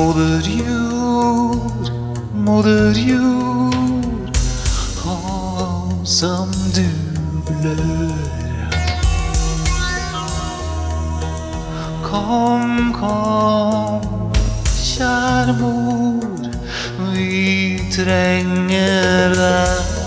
Moder jord, hav som du blør. Kom, kjære mor, vi trenger deg.